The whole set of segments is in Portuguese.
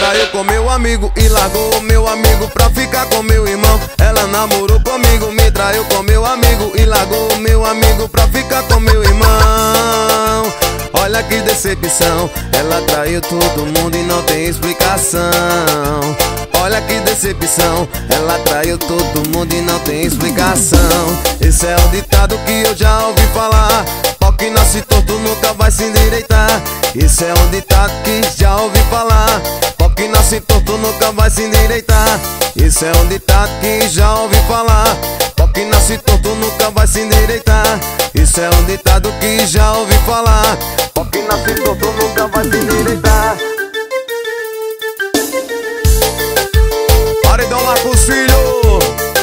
traiu com meu amigo e largou o meu amigo pra ficar com meu irmão. Ela namorou comigo, me traiu com meu amigo e largou o meu amigo pra ficar com meu irmão. Olha que decepção, ela traiu todo mundo e não tem explicação. Olha que decepção, ela traiu todo mundo e não tem explicação. Esse é o ditado que eu já ouvi falar: pau que nasce torto nunca vai se endireitar. Esse é um ditado que já ouvi falar: pau que nasce torto nunca vai se endireitar. Esse é um ditado que já ouvi falar: pau que nasce torto nunca vai se endireitar. Isso é um ditado que já ouvi falar: pau que nasce torto nunca vai se endireitar. Paredão Marcos Filho,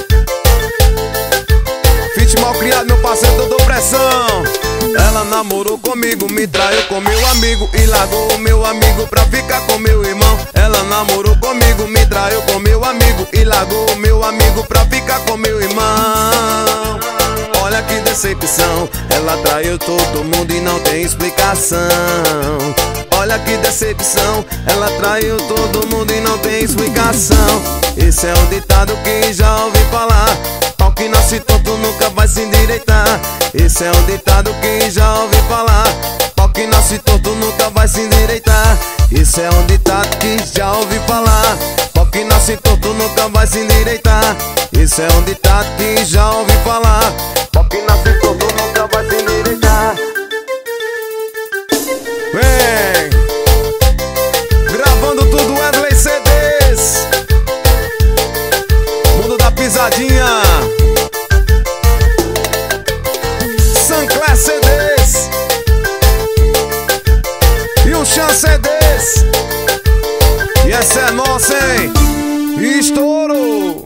fit mal criado, meu parceiro, Dodô Pressão. Ela namorou comigo, me traiu com meu amigo e largou o meu amigo pra ficar com meu irmão. Ela namorou comigo, me traiu com meu amigo e largou o meu amigo pra ficar com meu irmão. Olha que decepção, ela traiu todo mundo e não tem explicação. Olha que decepção, ela traiu todo mundo e não tem explicação. Esse é um ditado que já ouvi falar: pau que nasce torto nunca vai se endireitar. Esse é um ditado que já ouvi falar: pau que nasce torto nunca vai se endireitar. Esse é um ditado que já ouvi falar: pau que nasce torto nunca vai se endireitar. Esse é um ditado que já ouvi falar: pau que nasce torto nunca vai se endireitar. Vem! Gravando tudo, Wesley CDs, Mundo da Pisadinha, Sancler CDs e o Chan CDs. E essa é nossa, hein? Estourou!